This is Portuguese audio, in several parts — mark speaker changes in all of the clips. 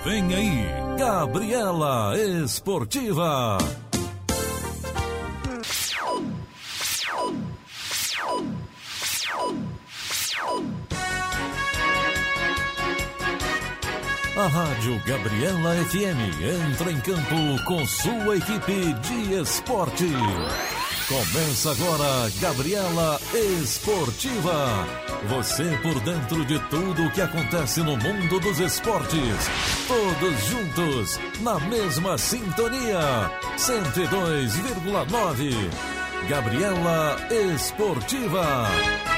Speaker 1: Vem aí, Gabriela Esportiva. A Rádio Gabriela FM entra em campo com sua equipe de esporte. Começa agora Gabriela Esportiva. Você por dentro de tudo o que acontece no mundo dos esportes. Todos juntos, na mesma sintonia. 102,9. Gabriela Esportiva.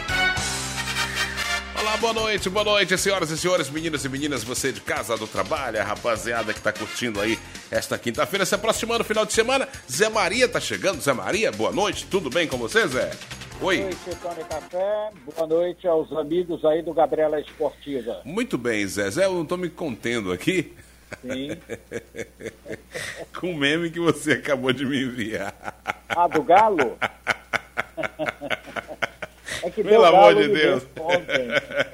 Speaker 2: Olá, boa noite, senhoras e senhores, meninas e meninas, você de casa, do trabalho, a rapaziada que tá curtindo aí esta quinta-feira, se aproximando, final de semana. Zé Maria tá chegando. Zé Maria, boa noite, tudo bem com você, Zé? Oi.
Speaker 3: Boa noite, Tony Café, boa noite aos amigos aí do Gabriela Esportiva.
Speaker 2: Muito bem, Zé, eu não tô me contendo aqui.
Speaker 3: Sim.
Speaker 2: Com o meme que você acabou de me enviar.
Speaker 3: Ah, do Galo? É que
Speaker 2: pelo amor de Deus.
Speaker 3: Ontem.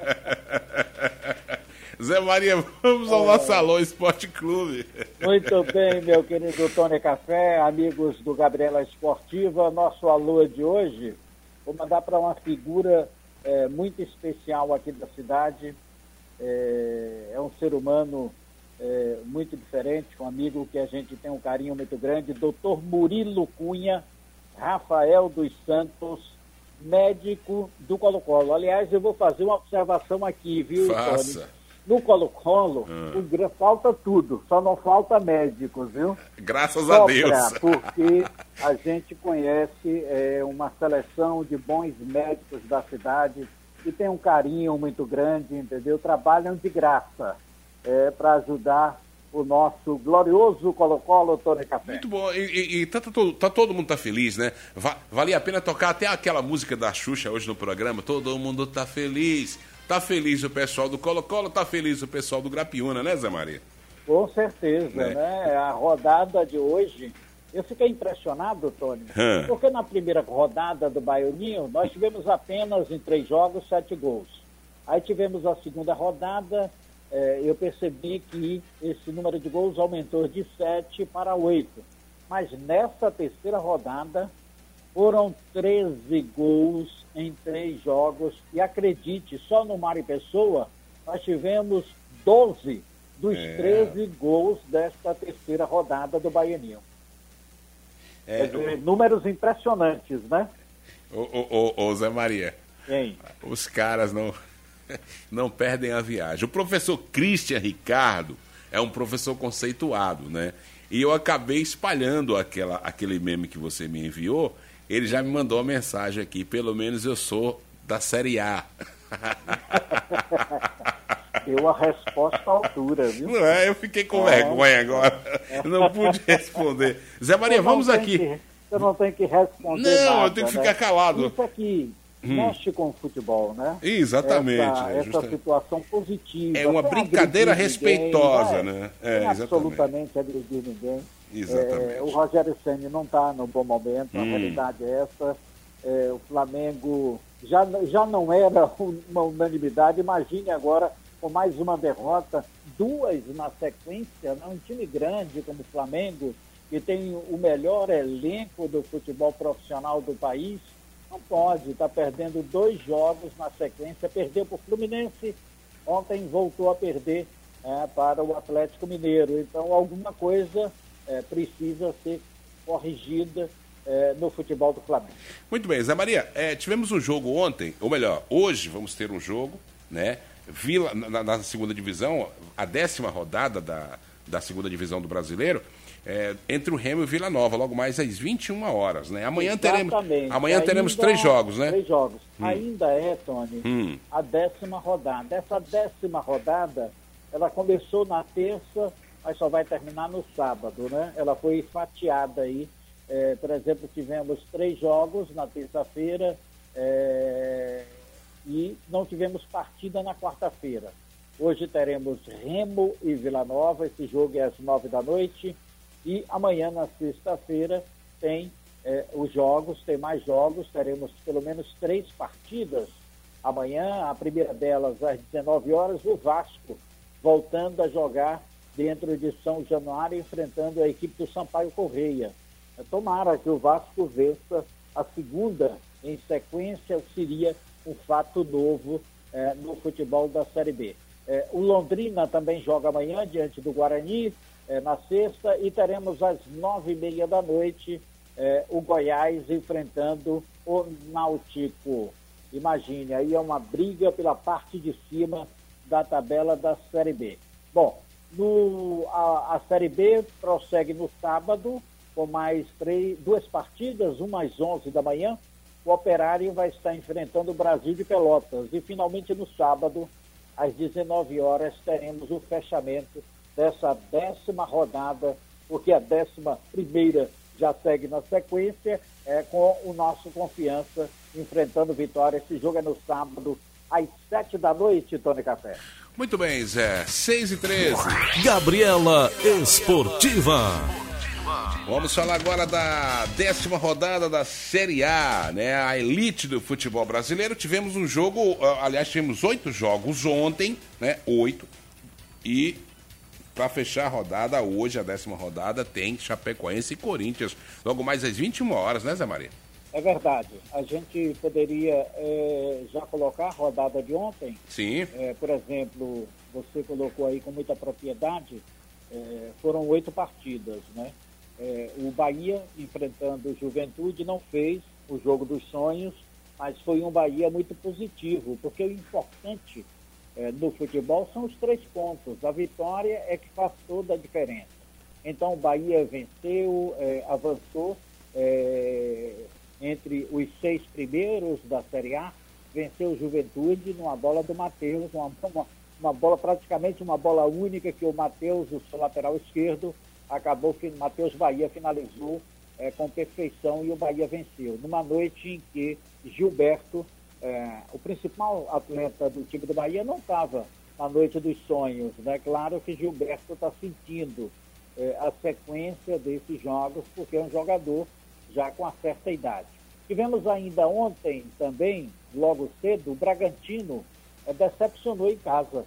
Speaker 2: Zé Maria, vamos ao nosso Salão Esporte Clube.
Speaker 3: Muito bem, meu querido Tony Café, amigos do Gabriela Esportiva. Nosso alô de hoje, vou mandar para uma figura muito especial aqui da cidade. É um ser humano muito diferente, um amigo que a gente tem um carinho muito grande, Dr. Murilo Cunha, Rafael dos Santos, médico do Colo-Colo. Aliás, eu vou fazer uma observação aqui, viu,
Speaker 2: Faça.
Speaker 3: Tony? No Colo-Colo, falta tudo, só não falta médicos, viu?
Speaker 2: Graças a Deus.
Speaker 3: Porque a gente conhece uma seleção de bons médicos da cidade que tem um carinho muito grande, entendeu? Trabalham de graça para ajudar o nosso glorioso Colo-Colo, Tony Café.
Speaker 2: Muito bom, e todo mundo tá feliz, né? Valia a pena tocar até aquela música da Xuxa hoje no programa, todo mundo tá feliz. Tá feliz o pessoal do Colo-Colo, tá feliz o pessoal do Grapiúna, né, Zé Maria?
Speaker 3: Com certeza, né? A rodada de hoje, eu fiquei impressionado, Tony, porque na primeira rodada do Baianinho, nós tivemos apenas em 3 jogos 7 gols. Aí tivemos a segunda rodada, eu percebi que esse número de gols aumentou de 7 para 8. Mas nessa terceira rodada foram 13 gols em 3 jogos. E acredite, só no Mário Pessoa nós tivemos 12 dos 13 gols desta terceira rodada do Baianinho. Números impressionantes, né?
Speaker 2: Ô Zé Maria,
Speaker 3: Hein?
Speaker 2: Os caras não perdem a viagem. O professor Christian Ricardo é um professor conceituado, né? E eu acabei espalhando aquele meme que você me enviou. Ele já me mandou uma mensagem aqui. Pelo menos eu sou da Série A.
Speaker 3: Deu a resposta à altura, viu?
Speaker 2: Não é? Eu fiquei com vergonha agora. Não pude responder. Zé Maria, vamos aqui.
Speaker 3: Você não tem que responder
Speaker 2: Não,
Speaker 3: nada,
Speaker 2: eu tenho que ficar calado.
Speaker 3: Isso aqui mexe com o futebol, né?
Speaker 2: Exatamente.
Speaker 3: Essa situação positiva.
Speaker 2: É uma brincadeira respeitosa, né?
Speaker 3: Absolutamente agredir ninguém.
Speaker 2: Exatamente.
Speaker 3: O Rogério Ceni não está no bom momento, a realidade é essa. O Flamengo já não era uma unanimidade, imagine agora com mais uma derrota, 2 na sequência, né? Um time grande como o Flamengo, que tem o melhor elenco do futebol profissional do país, não pode estar perdendo 2 jogos na sequência. Perdeu para o Fluminense, ontem voltou a perder para o Atlético Mineiro. Então, alguma coisa precisa ser corrigida no futebol do Flamengo.
Speaker 2: Muito bem, Zé Maria, tivemos um jogo ontem, ou melhor, hoje vamos ter um jogo, né? Vila, na segunda divisão, a 10ª rodada da segunda divisão do Brasileiro, entre o Remo e o Vila Nova, logo mais às 21 horas, né? Amanhã teremos 3 jogos, né?
Speaker 3: 3 jogos. Ainda Tony, a 10ª rodada. Essa 10ª rodada, ela começou na terça, mas só vai terminar no sábado, né? Ela foi fatiada aí. Por exemplo, tivemos 3 jogos na terça-feira e não tivemos partida na quarta-feira. Hoje teremos Remo e Vila Nova, esse jogo é às 9 da noite. E amanhã, na sexta-feira, tem os jogos, tem mais jogos, teremos pelo menos 3 partidas. Amanhã, a primeira delas às 19 horas, o Vasco voltando a jogar dentro de São Januário, enfrentando a equipe do Sampaio Correia. Tomara que o Vasco vença a segunda em sequência, seria um fato novo no futebol da Série B. O Londrina também joga amanhã diante do Guarani, na sexta, e teremos às 21h30 o Goiás enfrentando o Náutico. Imagine, aí é uma briga pela parte de cima da tabela da Série B. Bom, a Série B prossegue no sábado com mais 2 partidas, uma às 11 da manhã. O Operário vai estar enfrentando o Brasil de Pelotas. E finalmente no sábado, às 19 horas, teremos o fechamento dessa 10ª rodada, porque a 11ª já segue na sequência, com o nosso Confiança enfrentando Vitória. Esse jogo é no sábado, às 7 da noite, Tony Café.
Speaker 2: Muito bem, Zé. 6h13.
Speaker 1: Gabriela Esportiva.
Speaker 2: Vamos falar agora da 10ª rodada da Série A, né? A elite do futebol brasileiro. Tivemos um jogo, aliás, tivemos 8 jogos ontem, né? 8. E para fechar a rodada, hoje, a 10ª rodada, tem Chapecoense e Corinthians. Logo mais às 21 horas, né, Zé Maria?
Speaker 3: É verdade. A gente poderia já colocar a rodada de ontem.
Speaker 2: Sim.
Speaker 3: Por exemplo, você colocou aí com muita propriedade, foram 8 partidas, né? O Bahia, enfrentando o Juventude, não fez o jogo dos sonhos, mas foi um Bahia muito positivo, porque o importante no futebol são os 3 pontos. A vitória é que faz toda a diferença. Então o Bahia venceu, avançou entre os 6 primeiros da Série A, venceu o Juventude numa bola do Matheus, uma bola, praticamente uma bola única, que o Matheus, o seu lateral esquerdo, acabou que Matheus Bahia finalizou com perfeição e o Bahia venceu. Numa noite em que Gilberto, o principal atleta do time do Bahia, não estava na noite dos sonhos, né? Claro que Gilberto está sentindo a sequência desses jogos, porque é um jogador já com uma certa idade. Tivemos ainda ontem também, logo cedo, o Bragantino decepcionou em casa.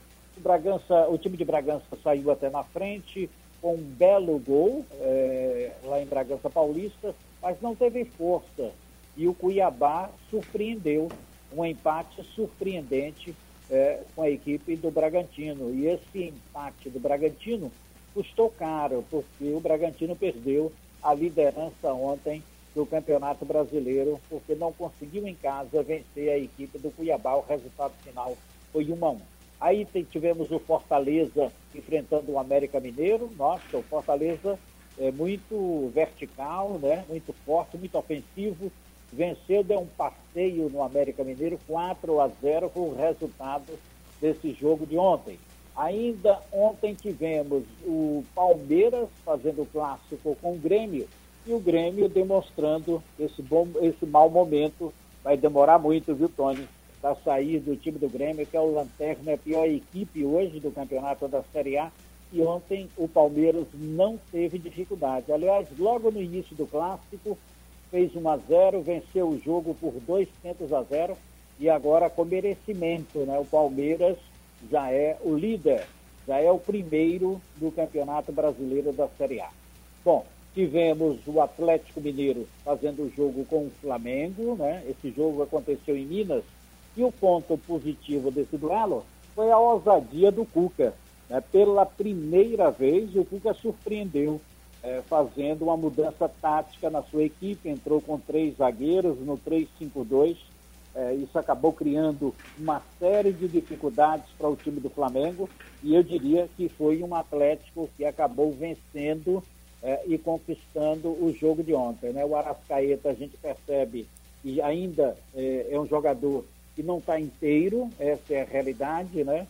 Speaker 3: O time de Bragança saiu até na frente com um belo gol lá em Bragança Paulista, mas não teve força. E o Cuiabá surpreendeu, um empate surpreendente com a equipe do Bragantino. E esse empate do Bragantino custou caro, porque o Bragantino perdeu a liderança ontem do Campeonato Brasileiro, porque não conseguiu em casa vencer a equipe do Cuiabá. O resultado final foi 1-1. Aí tivemos o Fortaleza enfrentando o América Mineiro. Nossa, o Fortaleza é muito vertical, né? Muito forte, muito ofensivo. Venceu, deu um passeio no América Mineiro, 4-0 foi o resultado desse jogo de ontem. Ainda ontem tivemos o Palmeiras fazendo o clássico com o Grêmio, e o Grêmio demonstrando esse mau momento. Vai demorar muito, viu, Tony, para sair do time do Grêmio, que é o Lanterna, a pior equipe hoje do campeonato da Série A. E ontem o Palmeiras não teve dificuldade. Aliás, logo no início do clássico, fez 1-0, venceu o jogo por 2-0, e agora com merecimento, né? O Palmeiras já é o líder, já é o primeiro do Campeonato Brasileiro da Série A. Bom, tivemos o Atlético Mineiro fazendo o jogo com o Flamengo, né? Esse jogo aconteceu em Minas, e o ponto positivo desse duelo foi a ousadia do Cuca, né? Pela primeira vez, o Cuca surpreendeu, fazendo uma mudança tática na sua equipe. Entrou com 3 zagueiros no 3-5-2. Isso acabou criando uma série de dificuldades para o time do Flamengo, e eu diria que foi um Atlético que acabou vencendo e conquistando o jogo de ontem, né? O Arrascaeta, a gente percebe que ainda é um jogador que não está inteiro, essa é a realidade, né?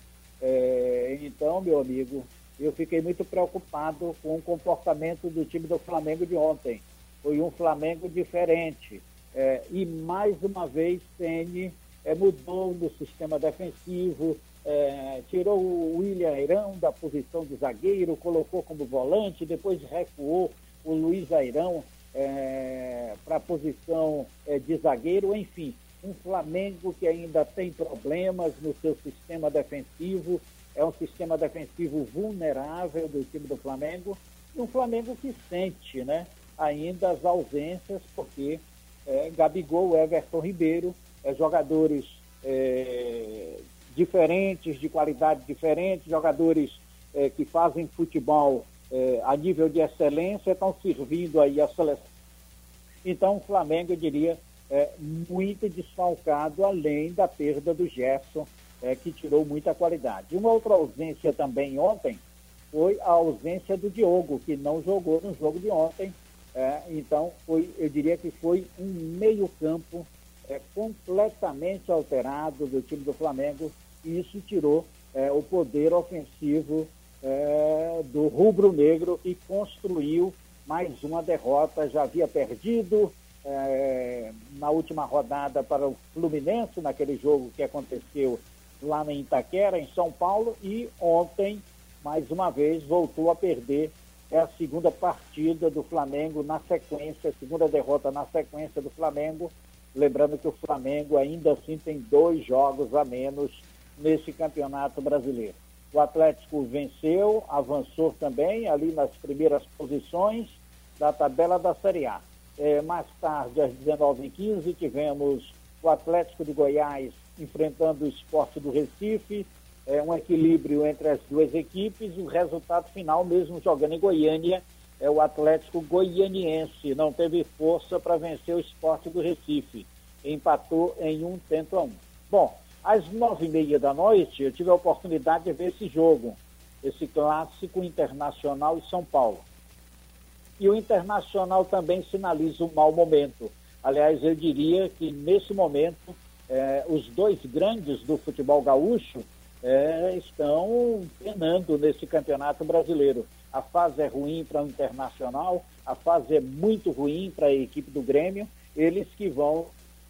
Speaker 3: Então, meu amigo, eu fiquei muito preocupado com o comportamento do time do Flamengo de ontem. Foi um Flamengo diferente. E mais uma vez, Ceni mudou no sistema defensivo, tirou o William Airão da posição de zagueiro, colocou como volante, depois recuou o Luiz Airão para a posição de zagueiro. Enfim, um Flamengo que ainda tem problemas no seu sistema defensivo, é um sistema defensivo vulnerável do time do Flamengo, e um Flamengo que sente, né, ainda as ausências, porque Gabigol, Everton Ribeiro, jogadores diferentes, de qualidade diferente, jogadores que fazem futebol a nível de excelência, estão servindo aí a seleção. Então o Flamengo, eu diria, muito desfalcado, além da perda do Gerson, que tirou muita qualidade. Uma outra ausência também ontem foi a ausência do Diogo, que não jogou no jogo de ontem. Então, eu diria que foi um meio-campo completamente alterado do time do Flamengo, e isso tirou o poder ofensivo do rubro-negro e construiu mais uma derrota. Já havia perdido na última rodada para o Fluminense, naquele jogo que aconteceu lá em Itaquera, em São Paulo, e ontem, mais uma vez, voltou a perder. É a segunda partida do Flamengo na sequência, a segunda derrota na sequência do Flamengo. Lembrando que o Flamengo ainda assim tem 2 jogos a menos nesse Campeonato Brasileiro. O Atlético venceu, avançou também ali nas primeiras posições da tabela da Série A. Mais tarde, às 19h15, tivemos o Atlético de Goiás enfrentando o Sport do Recife. Um equilíbrio entre as duas equipes. O resultado final, mesmo jogando em Goiânia, o Atlético Goianiense não teve força para vencer o Sport do Recife. Empatou em 1-1. Bom, às 9h30 da noite, eu tive a oportunidade de ver esse jogo, esse clássico Internacional e São Paulo. E o Internacional também sinaliza um mau momento. Aliás, eu diria que nesse momento, os 2 grandes do futebol gaúcho estão penando nesse Campeonato Brasileiro. A fase é ruim para o Internacional, a fase é muito ruim para a equipe do Grêmio. Eles que vão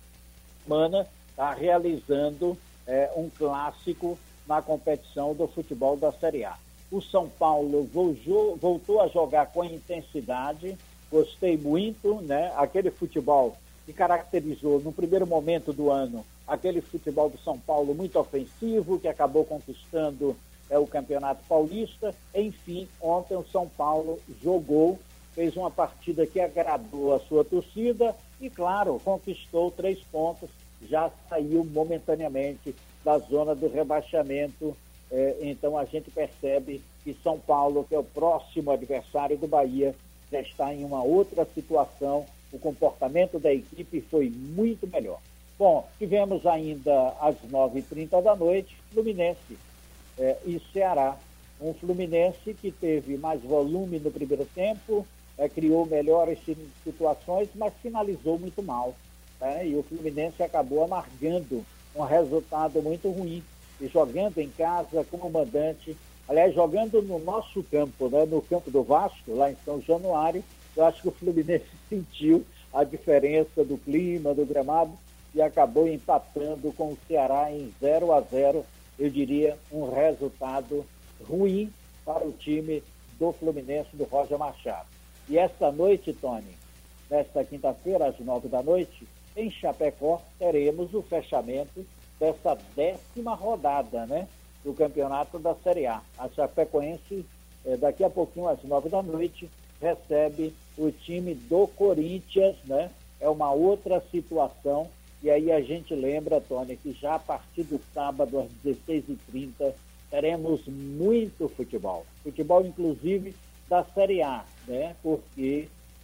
Speaker 3: estar realizando um clássico na competição do futebol da Série A. O São Paulo voltou a jogar com intensidade, gostei muito, né? Aquele futebol que caracterizou no primeiro momento do ano, aquele futebol do São Paulo muito ofensivo, que acabou conquistando o Campeonato Paulista. Enfim, ontem o São Paulo jogou, fez uma partida que agradou a sua torcida e, claro, conquistou 3 pontos, já saiu momentaneamente da zona do rebaixamento. Então a gente percebe que São Paulo, que é o próximo adversário do Bahia, já está em uma outra situação. O comportamento da equipe foi muito melhor. Bom, tivemos ainda às 9h30 da noite, Fluminense e Ceará. Um Fluminense que teve mais volume no primeiro tempo, criou melhores situações, mas finalizou muito mal. E o Fluminense acabou amargando um resultado muito ruim. E jogando em casa como mandante, aliás, jogando no nosso campo, né, no campo do Vasco, lá em São Januário, eu acho que o Fluminense sentiu a diferença do clima, do gramado, e acabou empatando com o Ceará em 0-0. Eu diria um resultado ruim para o time do Fluminense, do Roger Machado. E esta noite, Tony, nesta quinta-feira, às 9 da noite, em Chapecó, teremos o fechamento dessa 10ª rodada, né, do campeonato da Série A. A Chapecoense, daqui a pouquinho, às 9 da noite, recebe o time do Corinthians, né? É uma outra situação. E aí a gente lembra, Tony, que já a partir do sábado, às 16h30, teremos muito futebol. Futebol, inclusive, da Série A, né? Porque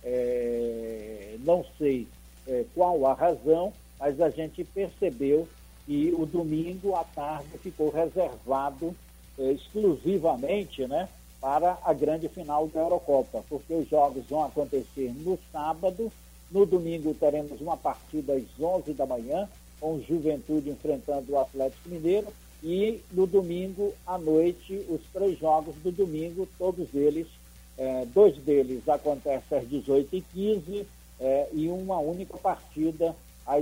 Speaker 3: não sei qual a razão, mas a gente percebeu que o domingo à tarde ficou reservado exclusivamente, né, para a grande final da Eurocopa, porque os jogos vão acontecer no sábado. No domingo teremos uma partida às 11 da manhã, com o Juventude enfrentando o Atlético Mineiro, e no domingo à noite, os 3 jogos do domingo, todos eles, 2 deles acontecem às 18h15 e uma única partida às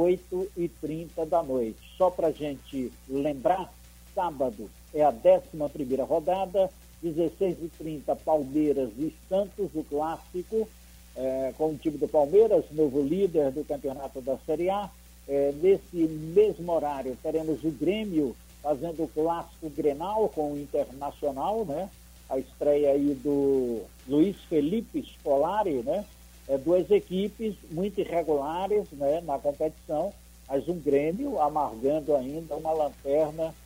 Speaker 3: 8h30 da noite. Só para a gente lembrar, sábado é a 11ª rodada, 16h30, Palmeiras e Santos, o clássico, com o time do Palmeiras, novo líder do campeonato da Série A. Nesse mesmo horário, teremos o Grêmio fazendo o clássico Grenal com o Internacional, né? A estreia aí do Luiz Felipe Scolari, né? Duas equipes muito irregulares, né, na competição, mas um Grêmio amargando ainda uma lanterna.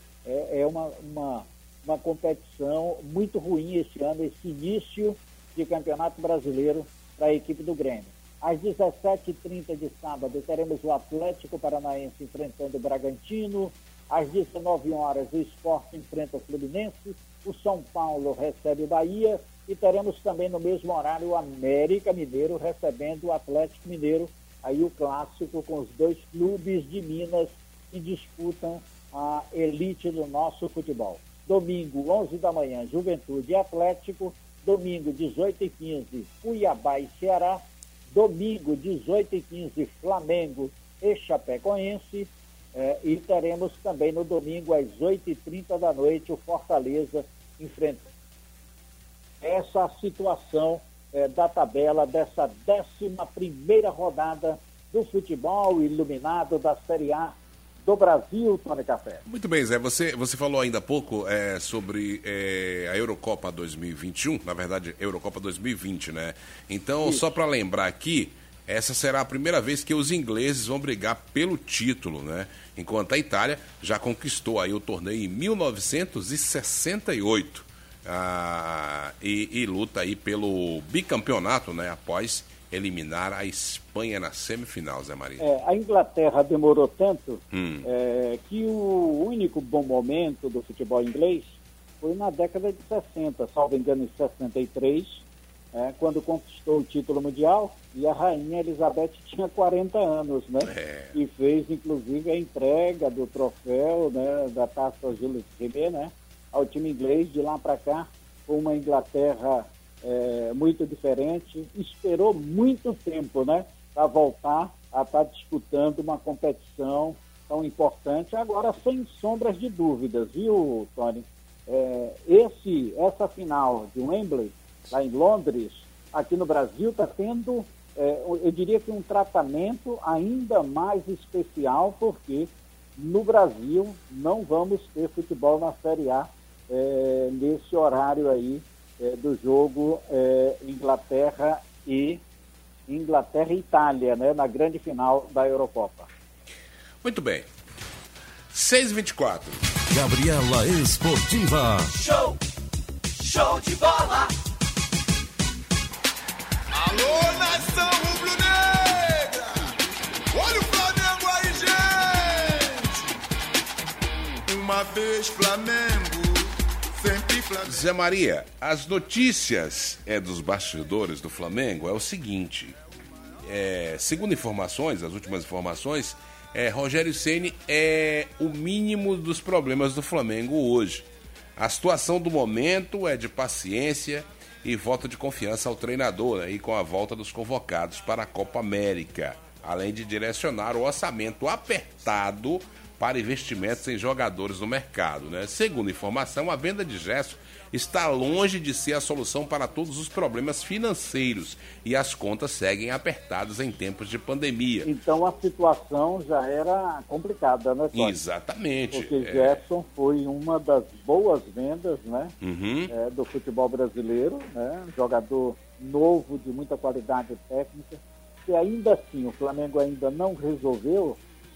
Speaker 3: Uma competição muito ruim esse ano, esse início de Campeonato Brasileiro para a equipe do Grêmio. Às 17h30 de sábado, teremos o Atlético Paranaense enfrentando o Bragantino. Às 19 horas, o Sport enfrenta o Fluminense. O São Paulo recebe o Bahia. E teremos também no mesmo horário o América Mineiro recebendo o Atlético Mineiro. Aí o clássico com os dois clubes de Minas que disputam a elite do nosso futebol. Domingo, 11 da manhã, Juventude e Atlético. Domingo, 18h15, Cuiabá e Ceará. Domingo, 18h15, Flamengo e Chapecoense. E teremos também no domingo, às 8h30 da noite, o Fortaleza enfrentando essa situação da tabela dessa 11ª rodada do futebol iluminado da Série A do Brasil, Tony Café.
Speaker 2: Muito bem, Zé. Você falou ainda há pouco sobre a Eurocopa 2021, na verdade, Eurocopa 2020, né? Então, Isso. Só para lembrar aqui, essa será a primeira vez que os ingleses vão brigar pelo título, né? Enquanto a Itália já conquistou aí o torneio em 1968. E luta aí pelo bicampeonato, né? Após eliminar a Espanha na semifinal, Zé Maria.
Speaker 3: A Inglaterra demorou tanto que o único bom momento do futebol inglês foi na década de 60, salvo engano em 63, quando conquistou o título mundial, e a rainha Elizabeth tinha 40 anos, né? E fez inclusive a entrega do troféu, né, da Taça Jules Rimet, né, ao time inglês. De lá para cá, uma Inglaterra muito diferente, esperou muito tempo, né, para voltar a estar disputando uma competição tão importante, agora sem sombras de dúvidas, viu, Tony? Essa final de Wembley, lá em Londres, aqui no Brasil, está tendo, eu diria que um tratamento ainda mais especial, porque no Brasil não vamos ter futebol na Série A nesse horário aí do jogo Inglaterra e Itália, né, na grande final da Eurocopa.
Speaker 2: Muito bem. 6h24.
Speaker 1: Gabriela Esportiva.
Speaker 4: Show de bola. Alô, nação rubro-negra. Olha o Flamengo aí, gente. Uma vez Flamengo.
Speaker 2: Zé Maria, as notícias dos bastidores do Flamengo é o seguinte, segundo informações, as últimas informações, Rogério Ceni é o mínimo dos problemas do Flamengo hoje. A situação do momento é de paciência e voto de confiança ao treinador, né, e com a volta dos convocados para a Copa América, além de direcionar o orçamento apertado para investimentos em jogadores no mercado, né? Segundo informação, a venda de Gerson está longe de ser a solução para todos os problemas financeiros e as contas seguem apertadas em tempos de pandemia.
Speaker 3: Então a situação já era complicada, né, Tony?
Speaker 2: Exatamente.
Speaker 3: Porque Gerson foi uma das boas vendas, né, do futebol brasileiro, né? Jogador novo, de muita qualidade técnica, e ainda assim o Flamengo ainda não resolveu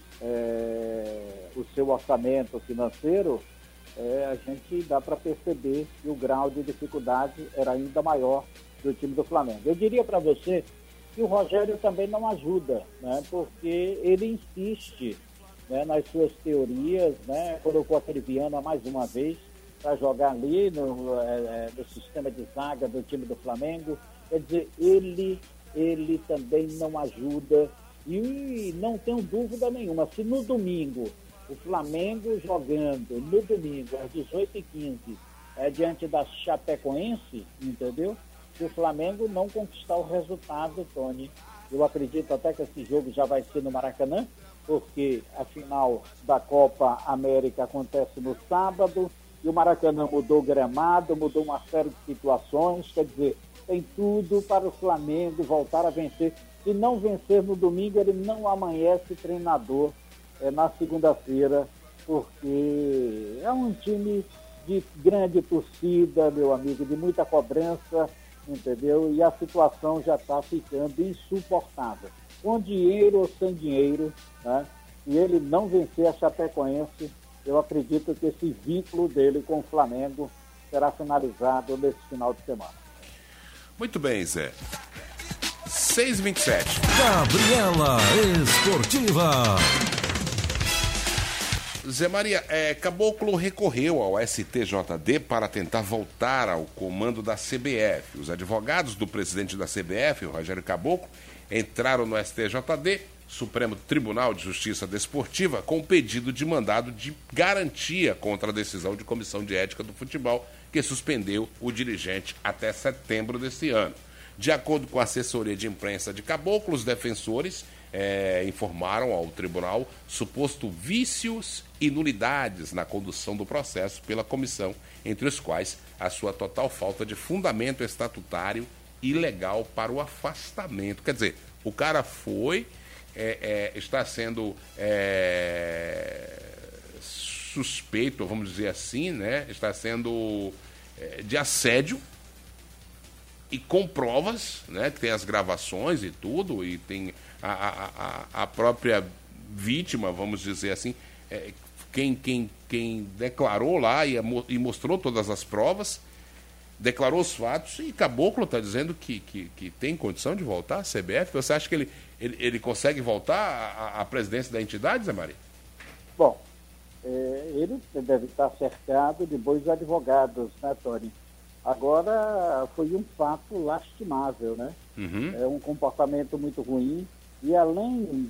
Speaker 3: o seu orçamento financeiro. A gente dá para perceber que o grau de dificuldade era ainda maior do time do Flamengo. Eu diria para você que o Rogério também não ajuda, né, porque ele insiste, né, nas suas teorias, né, colocou aquele Viana mais uma vez para jogar ali no sistema de zaga do time do Flamengo. Quer dizer, ele também não ajuda. E não tenho dúvida nenhuma, se no domingo o Flamengo jogando, no domingo às 18h15, diante da Chapecoense, entendeu? Se o Flamengo não conquistar o resultado, Tony, eu acredito até que esse jogo já vai ser no Maracanã, porque a final da Copa América acontece no sábado, e o Maracanã mudou o gramado, mudou uma série de situações, quer dizer, tem tudo para o Flamengo voltar a vencer. Se não vencer no domingo, ele não amanhece treinador na segunda-feira porque é um time de grande torcida, meu amigo, de muita cobrança, entendeu? E a situação já está ficando insuportável. Com dinheiro ou sem dinheiro, né? Se ele não vencer a Chapecoense, eu acredito que esse vínculo dele com o Flamengo será finalizado nesse final de semana.
Speaker 2: Muito bem, Zé. 6h27.
Speaker 1: Gabriela Esportiva.
Speaker 2: Zé Maria, Caboclo recorreu ao STJD para tentar voltar ao comando da CBF. Os advogados do presidente da CBF, o Rogério Caboclo, entraram no STJD, Supremo Tribunal de Justiça Desportiva, com pedido de mandado de garantia contra a decisão de Comissão de Ética do Futebol, que suspendeu o dirigente até setembro desse ano. De acordo com a assessoria de imprensa de Caboclo, os defensores informaram ao tribunal suposto vícios e nulidades na condução do processo pela comissão, entre os quais a sua total falta de fundamento estatutário e legal para o afastamento. Quer dizer, o cara foi, está sendo suspeito, vamos dizer assim, né? Está sendo de assédio, e com provas, né, que tem as gravações e tudo, e tem a própria vítima, vamos dizer assim, quem declarou lá e mostrou todas as provas, declarou os fatos, e Caboclo está dizendo que tem condição de voltar à CBF. Você acha que ele consegue voltar à presidência da entidade, Zé Maria?
Speaker 3: Bom, ele deve estar cercado de bons advogados, né, Tony? Agora, foi um fato lastimável, né?
Speaker 2: Uhum.
Speaker 3: É um comportamento muito ruim. E além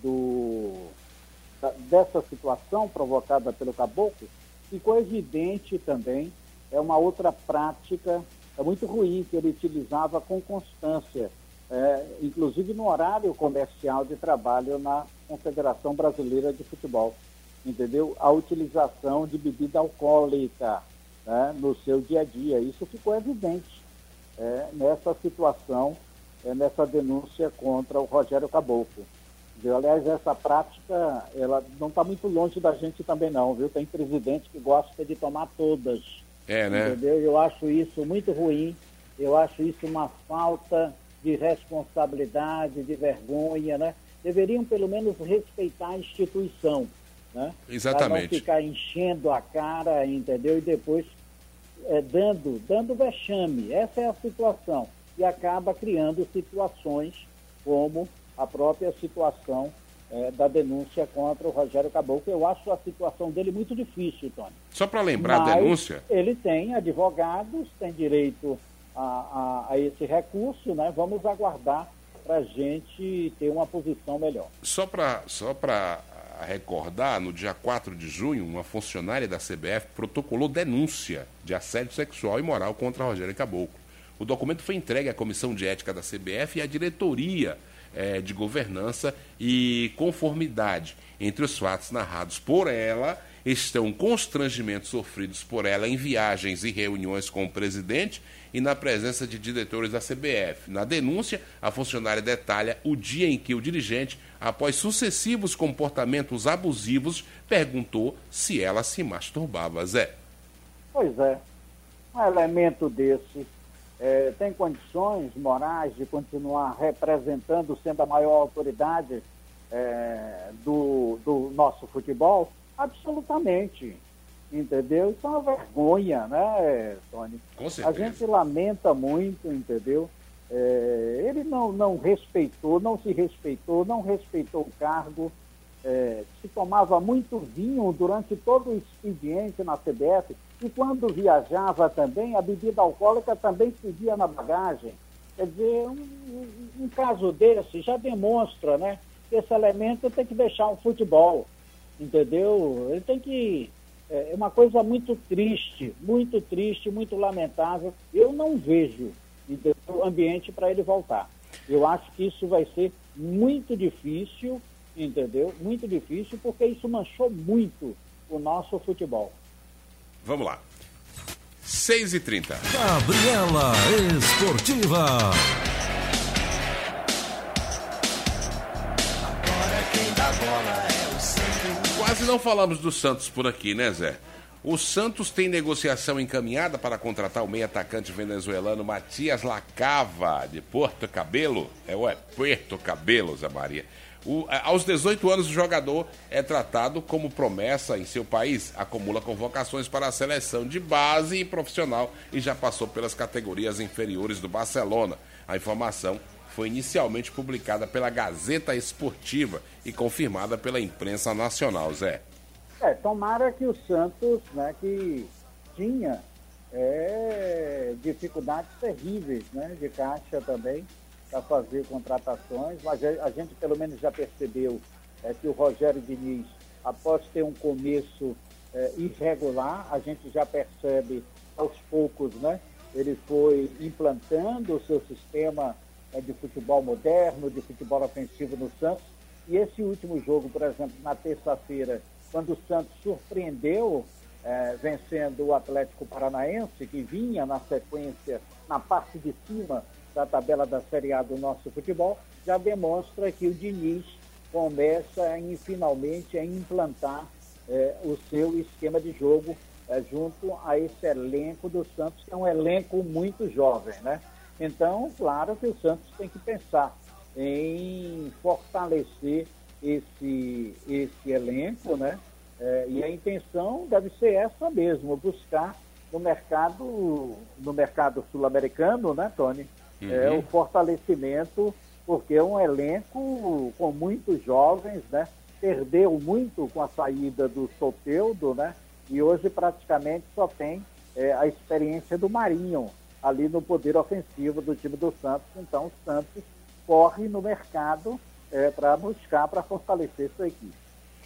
Speaker 3: dessa situação provocada pelo Caboclo, ficou evidente também uma outra prática muito ruim que ele utilizava com constância, inclusive no horário comercial de trabalho na Confederação Brasileira de Futebol, entendeu? A utilização de bebida alcoólica, né, no seu dia a dia. Isso ficou evidente nessa situação, nessa denúncia contra o Rogério Caboclo. Aliás, essa prática, ela não está muito longe da gente também não, viu? Tem presidente que gosta de tomar todas,
Speaker 2: né?
Speaker 3: Entendeu? Eu acho isso muito ruim, eu acho isso uma falta de responsabilidade, de vergonha, né? Deveriam pelo menos respeitar a instituição, né?
Speaker 2: Exatamente.
Speaker 3: Para não ficar enchendo a cara, entendeu? E depois dando vexame. Essa é a situação. E acaba criando situações como a própria situação da denúncia contra o Rogério Caboclo. Eu acho a situação dele muito difícil, Tony.
Speaker 2: Só para lembrar a denúncia...
Speaker 3: ele tem advogados, tem direito a esse recurso, né? Vamos aguardar para a gente ter uma posição melhor.
Speaker 2: Só para recordar, no dia 4 de junho, uma funcionária da CBF protocolou denúncia de assédio sexual e moral contra Rogério Caboclo. O documento foi entregue à Comissão de Ética da CBF e à Diretoria de Governança e Conformidade. Entre os fatos narrados por ela estão constrangimentos sofridos por ela em viagens e reuniões com o presidente e na presença de diretores da CBF. Na denúncia, a funcionária detalha o dia em que o dirigente, após sucessivos comportamentos abusivos, perguntou se ela se masturbava. Zé.
Speaker 3: Pois é, um elemento desse tem condições morais de continuar representando, sendo a maior autoridade do nosso futebol? Absolutamente. Entendeu? Isso é uma vergonha, né, Tony?
Speaker 2: Com certeza.
Speaker 3: A gente lamenta muito, entendeu? Ele não respeitou, não se respeitou, não respeitou o cargo, se tomava muito vinho durante todo o expediente na CBF, e quando viajava também, a bebida alcoólica também pedia na bagagem. Quer dizer, um caso desse já demonstra, né, que esse elemento tem que deixar o futebol, entendeu? Ele tem que... É uma coisa muito triste, muito lamentável. Eu não vejo ambiente para ele voltar. Eu acho que isso vai ser muito difícil, entendeu? Muito difícil, porque isso manchou muito o nosso futebol.
Speaker 2: Vamos lá. 6h30.
Speaker 1: Gabriela Esportiva.
Speaker 4: Agora quem dá bola é o Santos.
Speaker 2: Quase não falamos do Santos por aqui, né, Zé? O Santos tem negociação encaminhada para contratar o meio atacante venezuelano Matias Lacava, de Porto Cabelo. Puerto Cabelo, Zé Maria. Aos 18 anos, o jogador é tratado como promessa em seu país, acumula convocações para a seleção de base e profissional e já passou pelas categorias inferiores do Barcelona. A informação foi inicialmente publicada pela Gazeta Esportiva e confirmada pela imprensa nacional, Zé.
Speaker 3: Tomara que o Santos, né, que tinha dificuldades terríveis, né, de caixa também, para fazer contratações, mas a gente pelo menos já percebeu que o Rogério Diniz, após ter um começo irregular, a gente já percebe aos poucos, né, ele foi implantando o seu sistema de futebol moderno, de futebol ofensivo no Santos, e esse último jogo, por exemplo, na terça-feira, quando o Santos surpreendeu, vencendo o Atlético Paranaense, que vinha na sequência, na parte de cima da tabela da Série A do nosso futebol, já demonstra que o Diniz começa finalmente a implantar o seu esquema de jogo junto a esse elenco do Santos, que é um elenco muito jovem, né? Então, claro que o Santos tem que pensar em fortalecer esse elenco, né? E a intenção deve ser essa mesmo, buscar no mercado sul-americano, né, Tony? O fortalecimento, porque é um elenco com muitos jovens, né? Perdeu muito com a saída do Soteldo, né? E hoje praticamente só tem a experiência do Marinho ali no poder ofensivo do time do Santos. Então o Santos corre no mercado para fortalecer sua equipe.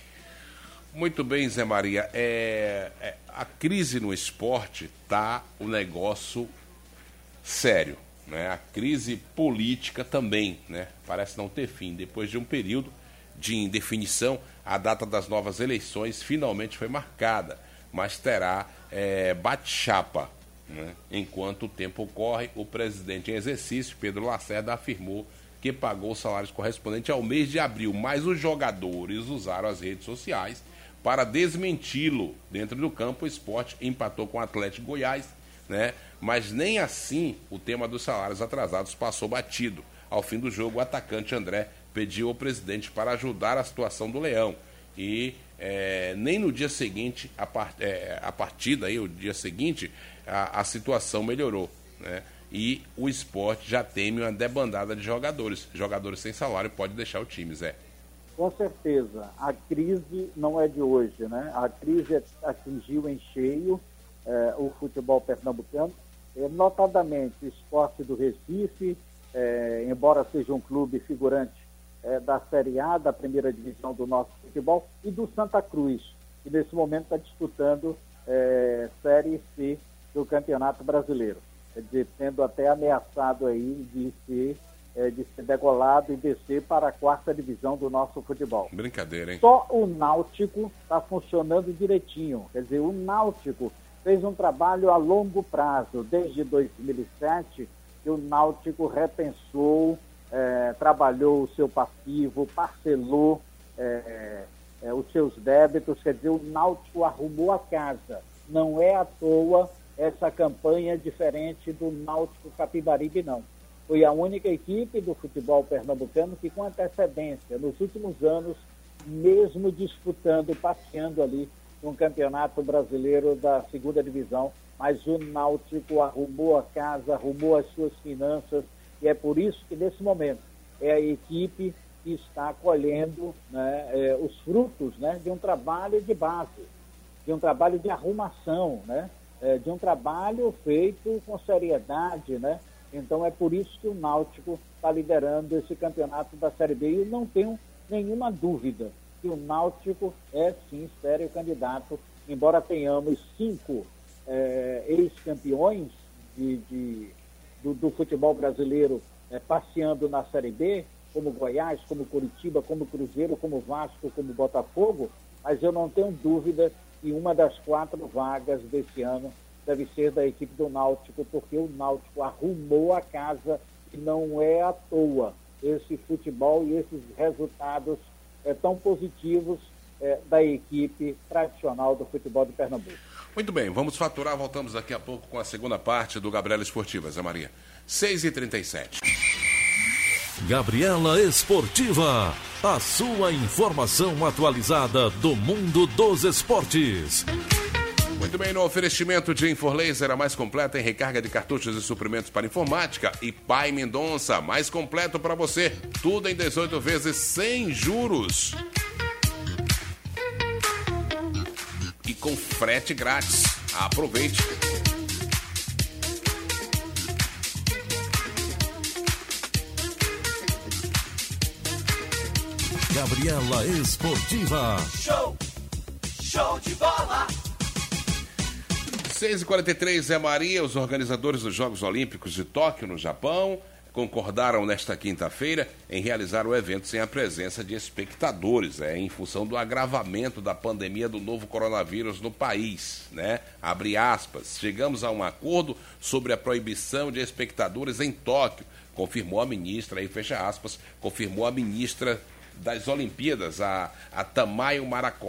Speaker 2: Muito bem, Zé Maria. A crise no esporte tá um negócio sério, né? A crise política também, né? Parece não ter fim. Depois de um período de indefinição, a data das novas eleições finalmente foi marcada, mas terá bate-chapa, né? Enquanto o tempo corre, o presidente em exercício, Pedro Lacerda, afirmou que pagou os salários correspondentes ao mês de abril, mas os jogadores usaram as redes sociais para desmenti-lo. Dentro do campo, o Sport empatou com o Atlético Goiás, né? Mas nem assim o tema dos salários atrasados passou batido. Ao fim do jogo, o atacante André pediu ao presidente para ajudar a situação do Leão. E nem no dia seguinte, a partida, aí, o dia seguinte, a situação melhorou, né? E o Sport já teme uma debandada de jogadores. Jogadores sem salário pode deixar o time, Zé.
Speaker 3: Com certeza. A crise não é de hoje, né? A crise atingiu em cheio o futebol pernambucano, notadamente o Sport do Recife, embora seja um clube figurante da Série A, da primeira divisão do nosso futebol, e do Santa Cruz, que nesse momento está disputando Série C do Campeonato Brasileiro. Quer dizer, sendo até ameaçado aí de ser degolado e descer para a 4ª divisão do nosso futebol.
Speaker 2: Brincadeira, hein?
Speaker 3: Só o Náutico está funcionando direitinho. Quer dizer, o Náutico fez um trabalho a longo prazo. Desde 2007, que o Náutico repensou, trabalhou o seu passivo, parcelou os seus débitos. Quer dizer, o Náutico arrumou a casa. Não é à toa essa campanha diferente do Náutico Capibaribe, não. Foi a única equipe do futebol pernambucano que, com antecedência, nos últimos anos, mesmo disputando, passeando ali no Campeonato Brasileiro da 2ª Divisão, mas o Náutico arrumou a casa, arrumou as suas finanças, e é por isso que, nesse momento, é a equipe que está colhendo, né, os frutos, né, de um trabalho de base, de um trabalho de arrumação, né, de um trabalho feito com seriedade, né? Então é por isso que o Náutico está liderando esse campeonato da Série B. E eu não tenho nenhuma dúvida que o Náutico é sim sério candidato, embora tenhamos 5 ex-campeões do futebol brasileiro passeando na Série B, como Goiás, como Curitiba, como Cruzeiro, como Vasco, como Botafogo, mas eu não tenho dúvida que uma das 4 vagas desse ano deve ser da equipe do Náutico, porque o Náutico arrumou a casa e não é à toa esse futebol e esses resultados tão positivos da equipe tradicional do futebol de Pernambuco.
Speaker 2: Muito bem, vamos faturar, voltamos daqui a pouco com a segunda parte do Gabriela Esportiva, Zé Maria. 6h37.
Speaker 1: Gabriela Esportiva, a sua informação atualizada do mundo dos esportes.
Speaker 2: Muito bem, no oferecimento de Inforlaser, a mais completa em recarga de cartuchos e suprimentos para informática, e Pai Mendonça, mais completo para você, tudo em 18 vezes sem juros. E com frete grátis. Aproveite.
Speaker 1: Gabriela Esportiva.
Speaker 4: Show de bola.
Speaker 2: 6h43, Zé Maria, os organizadores dos Jogos Olímpicos de Tóquio, no Japão, concordaram nesta quinta-feira em realizar o evento sem a presença de espectadores, em função do agravamento da pandemia do novo coronavírus no país, Abre aspas, chegamos a um acordo sobre a proibição de espectadores em Tóquio, confirmou a ministra, aí fecha aspas, confirmou a ministra das Olimpíadas, a Tamayo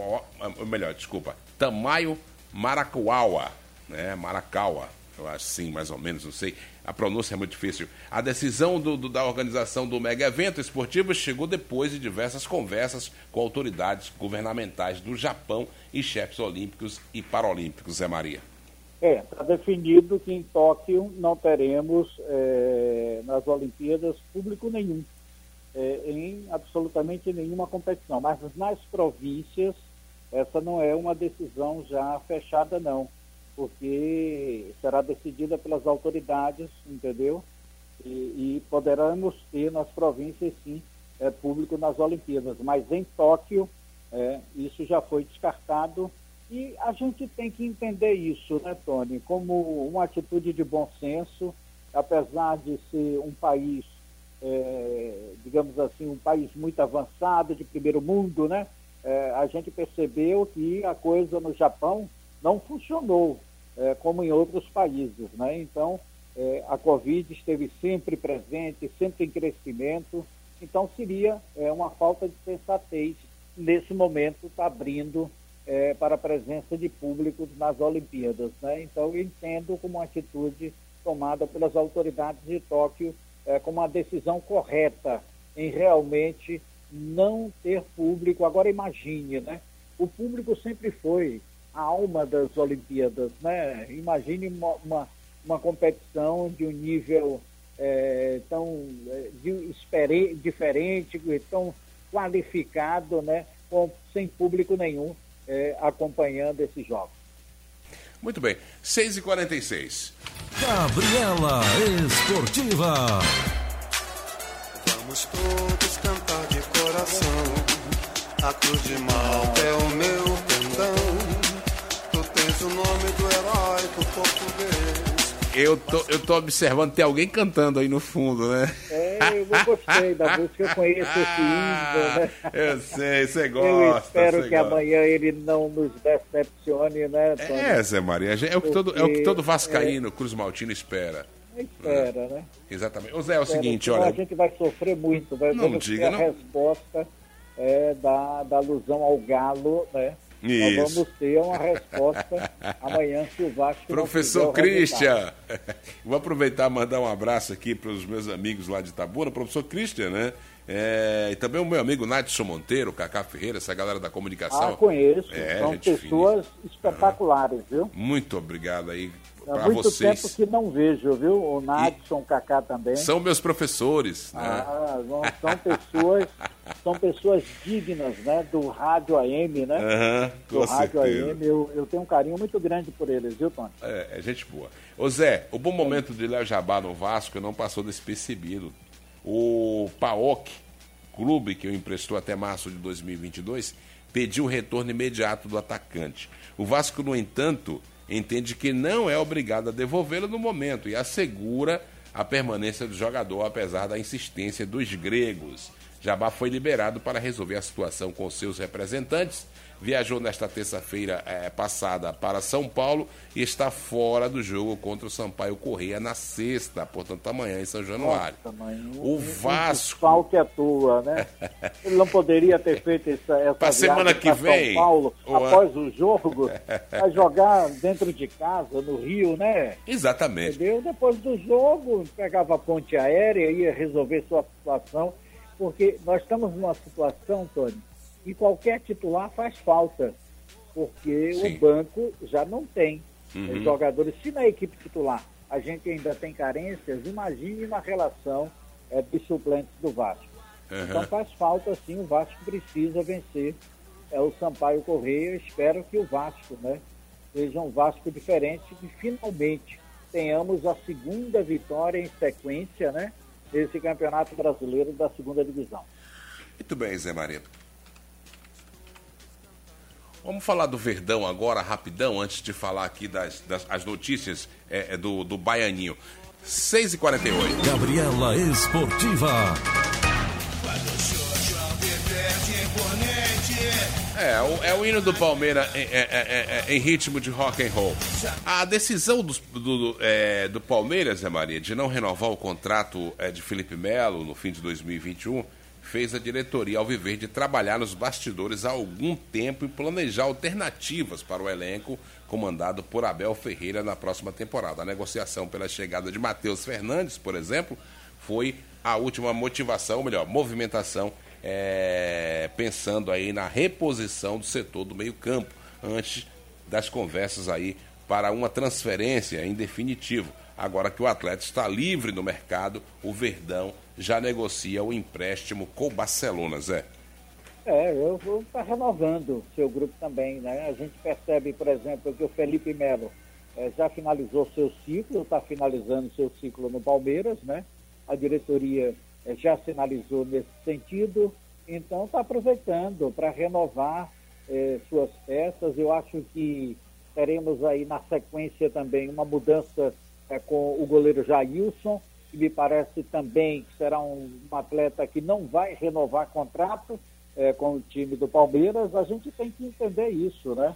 Speaker 2: Marakawa, Marakawa, eu acho sim, mais ou menos, não sei, a pronúncia é muito difícil. A decisão da organização do mega evento esportivo chegou depois de diversas conversas com autoridades governamentais do Japão e chefes olímpicos e paralímpicos, Zé Maria.
Speaker 3: Está definido que em Tóquio não teremos nas Olimpíadas público nenhum, em absolutamente nenhuma competição, mas nas províncias essa não é uma decisão já fechada não, porque será decidida pelas autoridades, entendeu? E poderemos ter nas províncias, sim, público nas Olimpíadas. Mas em Tóquio, isso já foi descartado. E a gente tem que entender isso, né, Tony? Como uma atitude de bom senso, apesar de ser um país, digamos assim, um país muito avançado, de primeiro mundo, né? A gente percebeu que a coisa no Japão não funcionou como em outros países, né? Então, a Covid esteve sempre presente, sempre em crescimento, então seria uma falta de sensatez nesse momento estar abrindo para a presença de público nas Olimpíadas, né? Então, eu entendo como uma atitude tomada pelas autoridades de Tóquio como uma decisão correta em realmente não ter público. Agora imagine, né? O público sempre foi a alma das Olimpíadas, né? Imagine uma competição de um nível tão diferente, tão qualificado, né? Sem público nenhum acompanhando esses jogos.
Speaker 2: Muito bem, 6h46.
Speaker 1: Gabriela Esportiva.
Speaker 5: Vamos todos cantar de coração. A cruz de Malta é o meu pendão. Tu tens o nome do herói do português.
Speaker 2: Eu tô observando, tem alguém cantando aí no fundo, né?
Speaker 3: Eu gostei da música, eu conheço esse hino, né?
Speaker 2: Eu sei, você gosta.
Speaker 3: Eu espero que amanhã ele não nos decepcione, né, Tony?
Speaker 2: Zé Maria, é o que todo vascaíno, Cruz Maltino espera.
Speaker 3: Espera, né?
Speaker 2: Exatamente. Ô Zé, é o seguinte, olha...
Speaker 3: A gente vai sofrer muito,
Speaker 2: não diga,
Speaker 3: a resposta da alusão ao Galo, né?
Speaker 2: Isso.
Speaker 3: Nós vamos ter uma resposta amanhã se o Vasco
Speaker 2: Professor Christian, vou aproveitar e mandar um abraço aqui para os meus amigos lá de Itabuna, professor Christian, né? E também o meu amigo Nadson Monteiro, Cacá Ferreira, essa galera da comunicação.
Speaker 3: Conheço, são pessoas espetaculares, viu?
Speaker 2: Muito obrigado aí para
Speaker 3: vocês. Há muito tempo que não vejo, viu? O Nadson, o Cacá também.
Speaker 2: São meus professores, né?
Speaker 3: São pessoas dignas, né? Do rádio AM, né?
Speaker 2: Do rádio
Speaker 3: AM, eu tenho um carinho muito grande por eles, viu, Tony?
Speaker 2: É gente boa. Ô Zé, o bom momento de Léo Jabá no Vasco não passou despercebido. O PAOK, clube que o emprestou até março de 2022, pediu o retorno imediato do atacante. O Vasco, no entanto, entende que não é obrigado a devolvê-lo no momento e assegura a permanência do jogador, apesar da insistência dos gregos. Jabá foi liberado para resolver a situação com seus representantes, viajou nesta terça-feira passada para São Paulo e está fora do jogo contra o Sampaio Corrêa na sexta, portanto amanhã em São Januário.
Speaker 3: O
Speaker 2: Vasco...
Speaker 3: falta é tua, né? Ele não poderia ter feito essa
Speaker 2: para semana que vem,
Speaker 3: São Paulo, após o jogo, vai jogar dentro de casa, no Rio, né?
Speaker 2: Exatamente.
Speaker 3: Entendeu? Depois do jogo, pegava a ponte aérea, ia resolver sua situação, porque nós estamos numa situação, Tony, que qualquer titular faz falta, porque
Speaker 2: Sim.
Speaker 3: o banco já não tem jogadores. Se na equipe titular a gente ainda tem carências, imagine na relação de suplentes do Vasco. Então faz falta, sim, o Vasco precisa vencer o Sampaio Corrêa. Eu espero que o Vasco, né, seja um Vasco diferente, que finalmente tenhamos a segunda vitória em sequência, né, nesse Campeonato Brasileiro da segunda divisão.
Speaker 2: Muito bem, Zé Maria. Vamos falar do Verdão agora, rapidão, antes de falar aqui das notícias do Baianinho. 6h48.
Speaker 1: Gabriela Esportiva.
Speaker 2: É o hino do Palmeiras em ritmo de rock and roll. A decisão do Palmeiras, Zé Maria, de não renovar o contrato de Felipe Melo no fim de 2021, fez a diretoria alviverde trabalhar nos bastidores há algum tempo e planejar alternativas para o elenco comandado por Abel Ferreira na próxima temporada. A negociação pela chegada de Matheus Fernandes, por exemplo, foi a última movimentação pensando aí na reposição do setor do meio-campo, antes das conversas aí para uma transferência em definitivo. Agora que o atleta está livre no mercado, o Verdão já negocia o empréstimo com o Barcelona, Zé.
Speaker 3: Eu vou estar renovando o seu grupo também, né? A gente percebe, por exemplo, que o Felipe Melo já finalizou seu ciclo, está finalizando seu ciclo no Palmeiras, né? A diretoria já sinalizou nesse sentido, então está aproveitando para renovar suas peças. Eu acho que teremos aí na sequência também uma mudança com o goleiro Jailson, que me parece também que será um atleta que não vai renovar contrato com o time do Palmeiras. A gente tem que entender isso, né?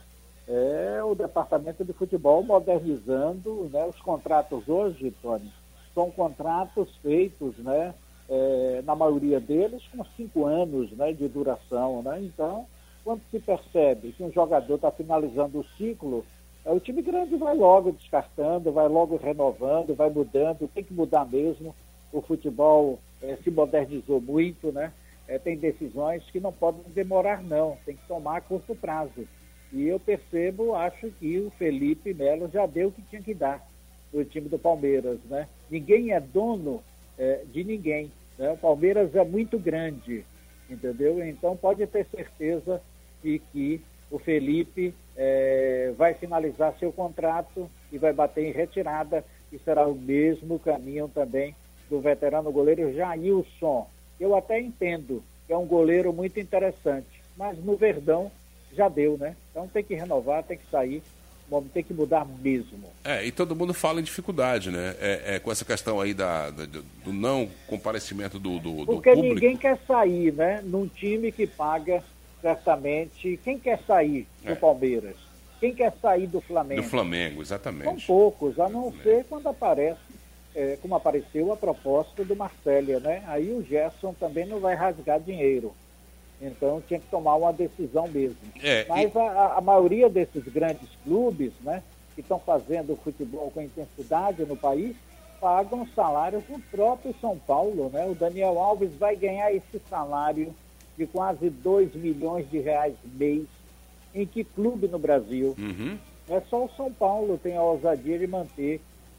Speaker 3: O departamento de futebol modernizando, né? Os contratos hoje, Tony, são contratos feitos, né? Na maioria deles com 5 anos, né, de duração, né? Então, quando se percebe que um jogador está finalizando o ciclo, o time grande vai logo descartando, vai logo renovando, vai mudando, tem que mudar mesmo. O futebol se modernizou muito, né? Tem decisões que não podem demorar, não, tem que tomar a curto prazo. E eu percebo, acho que o Felipe Melo já deu o que tinha que dar no time do Palmeiras, né? Ninguém é dono de ninguém, né? O Palmeiras é muito grande, entendeu? Então pode ter certeza de que o Felipe vai finalizar seu contrato e vai bater em retirada, e será o mesmo caminho também do veterano goleiro Jailson. Eu até entendo que é um goleiro muito interessante, mas no Verdão já deu, né? Então tem que renovar, tem que sair, tem que mudar mesmo.
Speaker 2: E todo mundo fala em dificuldade, né? Com essa questão aí do não comparecimento do
Speaker 3: Porque
Speaker 2: público.
Speaker 3: Ninguém quer sair, né? Num time que paga certamente. Quem quer sair do Palmeiras? Quem quer sair do Flamengo?
Speaker 2: Do Flamengo, exatamente.
Speaker 3: São poucos, a não ser quando aparece, como apareceu a proposta do Marcélia, né? Aí o Gerson também não vai rasgar dinheiro. Então tinha que tomar uma decisão mesmo. Mas a maioria desses grandes clubes, né, que estão fazendo futebol com intensidade no país, pagam salários no próprio São Paulo, né? O Daniel Alves vai ganhar esse salário de quase 2 milhões de reais mês. Em que clube no Brasil? É só o São Paulo tem a ousadia de manter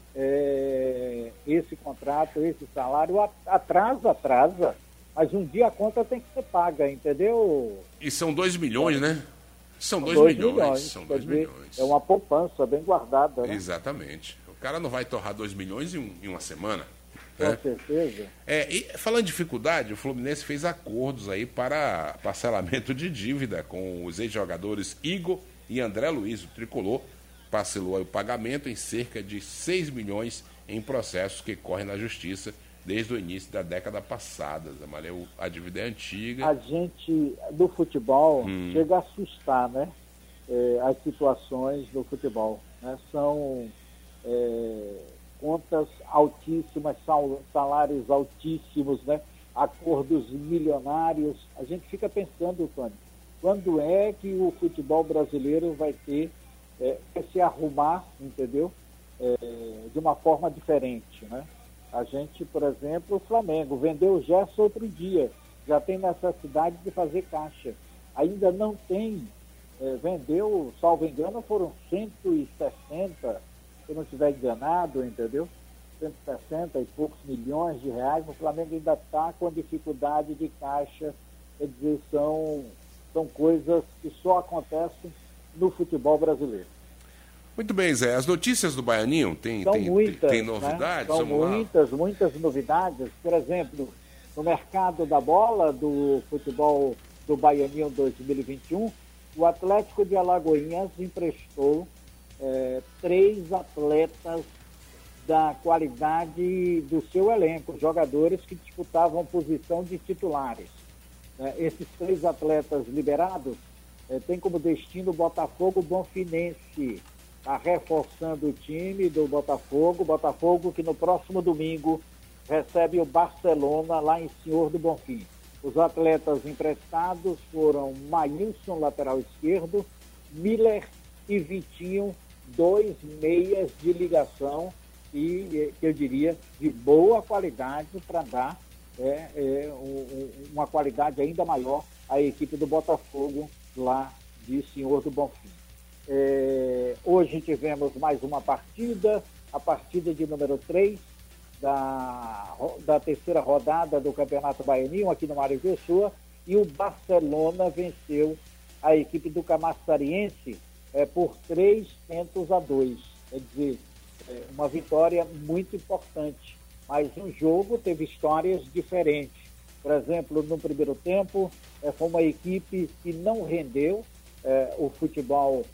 Speaker 3: esse contrato, esse salário. Atrasa, mas um dia a conta tem que ser paga, entendeu?
Speaker 2: E são 2 milhões, né? São 2 milhões. São 2 milhões.
Speaker 3: É uma poupança bem guardada, né?
Speaker 2: Exatamente. O cara não vai torrar 2 milhões em uma semana.
Speaker 3: Com certeza.
Speaker 2: E falando em dificuldade, o Fluminense fez acordos aí para parcelamento de dívida com os ex-jogadores Igor e André Luiz. O tricolor parcelou aí o pagamento em cerca de 6 milhões em processos que correm na justiça desde o início da década passada, Zé Mário. A dívida é antiga.
Speaker 3: A gente, do futebol, chega a assustar, né? As situações do futebol, né? São contas altíssimas, salários altíssimos, né? Acordos milionários. A gente fica pensando, Tony, quando é que o futebol brasileiro vai ter que se arrumar, entendeu? De uma forma diferente, né? A gente, por exemplo, o Flamengo vendeu o Gerson outro dia, já tem necessidade de fazer caixa. Ainda não tem, vendeu, salvo engano, foram 160, se eu não estiver enganado, entendeu? 160 e poucos milhões de reais, o Flamengo ainda está com dificuldade de caixa, quer dizer, são coisas que só acontecem no futebol brasileiro.
Speaker 2: Muito bem, Zé. As notícias do Baianinho, tem novidades?
Speaker 3: Né? São muitas novidades. Por exemplo, no mercado da bola do futebol do Baianinho 2021, o Atlético de Alagoinhas emprestou 3 atletas da qualidade do seu elenco, jogadores que disputavam posição de titulares. Esses 3 atletas liberados têm como destino o Botafogo Bonfinense. Está reforçando o time do Botafogo que no próximo domingo recebe o Barcelona lá em Senhor do Bonfim. Os atletas emprestados foram Maílson, lateral esquerdo, Miller e Vitinho, 2 meias de ligação e, eu diria, de boa qualidade para dar uma qualidade ainda maior à equipe do Botafogo lá de Senhor do Bonfim. Hoje tivemos mais uma partida, a partida de número 3 da terceira rodada do Campeonato Baianinho aqui no Mário Pessoa, e o Barcelona venceu a equipe do Camaçariense por 3-2. Quer dizer, uma vitória muito importante, mas o jogo teve histórias diferentes. Por exemplo, no primeiro tempo, foi uma equipe que não rendeu o futebol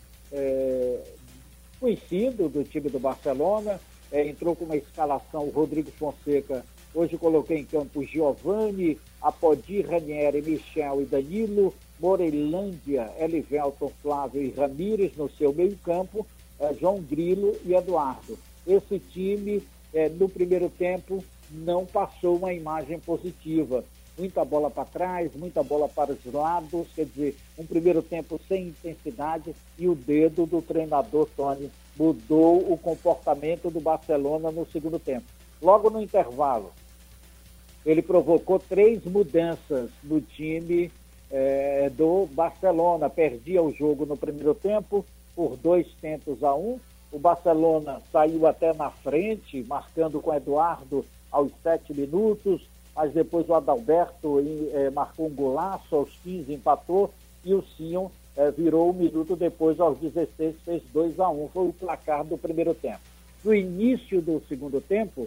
Speaker 3: conhecido do time do Barcelona, entrou com uma escalação o Rodrigo Fonseca, hoje coloquei em campo Giovani, Apodi, Ranieri, Michel e Danilo, Moreilândia, Elivelton, Flávio e Ramírez no seu meio campo, João Grilo e Eduardo. Esse time, no primeiro tempo, não passou uma imagem positiva. Muita bola para trás, muita bola para os lados, quer dizer, um primeiro tempo sem intensidade, e o dedo do treinador Tony mudou o comportamento do Barcelona no segundo tempo. Logo no intervalo, ele provocou 3 mudanças no time do Barcelona. Perdia o jogo no primeiro tempo por 2-1. O Barcelona saiu até na frente, marcando com Eduardo aos 7 minutos, mas depois o Adalberto marcou um golaço, aos 15 empatou, e o Sion virou um minuto depois, aos 16, fez 2-1. Foi o placar do primeiro tempo. No início do segundo tempo,